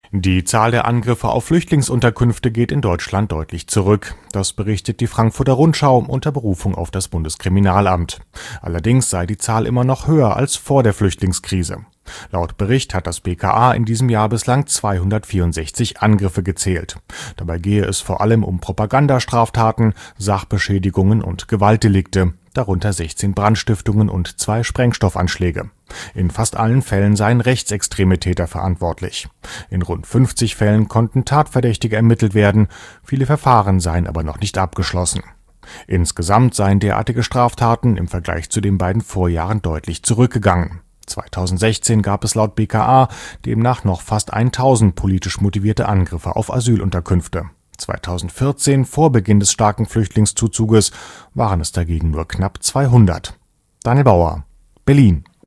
Die Zahl der Angriffe auf Flüchtlingsunterkünfte geht in Deutschland deutlich zurück. Das berichtet die Frankfurter Rundschau unter Berufung auf das Bundeskriminalamt. Allerdings sei die Zahl immer noch höher als vor der Flüchtlingskrise. Laut Bericht hat das BKA in diesem Jahr bislang 264 Angriffe gezählt. Dabei gehe es vor allem um Propagandastraftaten, Sachbeschädigungen und Gewaltdelikte, darunter 16 Brandstiftungen und 2 Sprengstoffanschläge. In fast allen Fällen seien rechtsextreme Täter verantwortlich. In rund 50 Fällen konnten Tatverdächtige ermittelt werden, viele Verfahren seien aber noch nicht abgeschlossen. Insgesamt seien derartige Straftaten im Vergleich zu den beiden Vorjahren deutlich zurückgegangen. 2016 gab es laut BKA demnach noch fast 1000 politisch motivierte Angriffe auf Asylunterkünfte. 2014, vor Beginn des starken Flüchtlingszuzuges, waren es dagegen nur knapp 200. Daniel Bauer, Berlin.